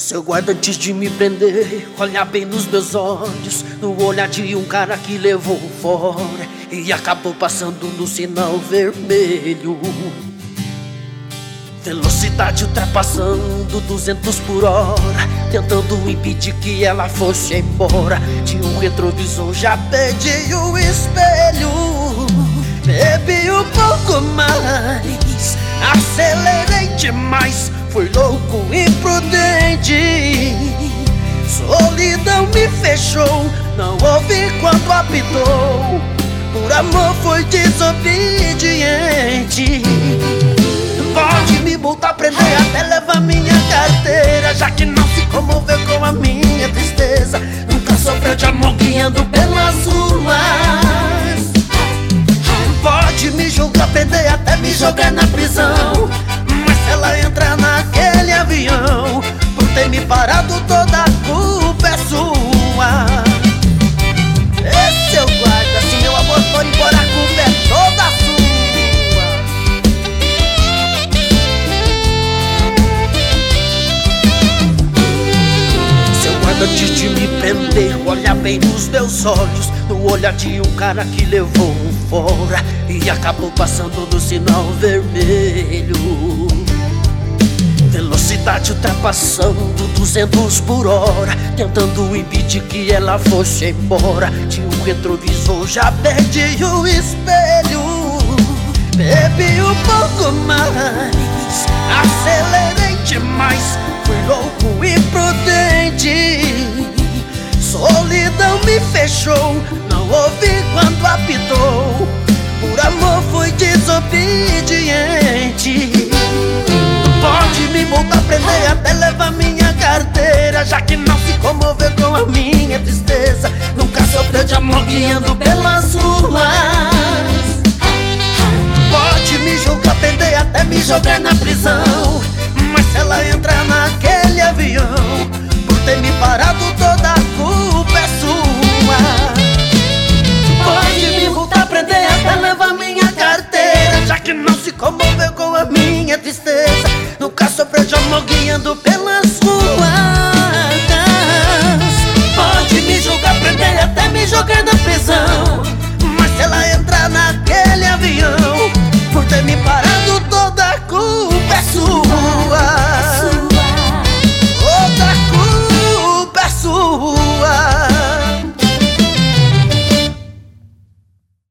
Seu guarda, antes de me prender, olha bem nos meus olhos, no olhar de um cara que levou fora e acabou passando no sinal vermelho. Velocidade ultrapassando 200 por hora, tentando impedir que ela fosse embora. De um retrovisor já perdi o espelho. Bebi um pouco mais, acelerei demais, fui louco, imprudente. Solidão me fechou, não ouvi quando apitou. Por amor fui desobediente. Pode me multar, prender, até levar minha carteira, já que não se comoveu com a minha tristeza. Nunca sofreu de amor guiando pelas ruas. Pode me julgar, prender, até me jogar na prisão, mas se ela entrar naquele avião, por ter me parado, toda a culpa é sua. Esse seu guarda, se meu amor for embora, a culpa é toda sua. Seu guarda, antes de me prender, olha bem nos meus olhos, no olhar de um cara que levou fora e acabou passando no sinal vermelho. Velocidade ultrapassando 200 por hora, tentando impedir que ela fosse embora. De um retrovisor já perdi o espelho. Bebi um pouco mais, acelerei demais, fui louco, imprudente. Solidão me fechou, não ouvi quando apitou. Por amor fui desobediente. Pode me multar, prender, até levar minha carteira, já que não se comoveu com a minha tristeza. Nunca sofreu de amor guiando pelas ruas. Pode me julgar, prender, até me jogar na prisão, mas se ela entrar naquele avião, por ter me parado, toda a culpa é sua. Pode me multar, prender, até levar minha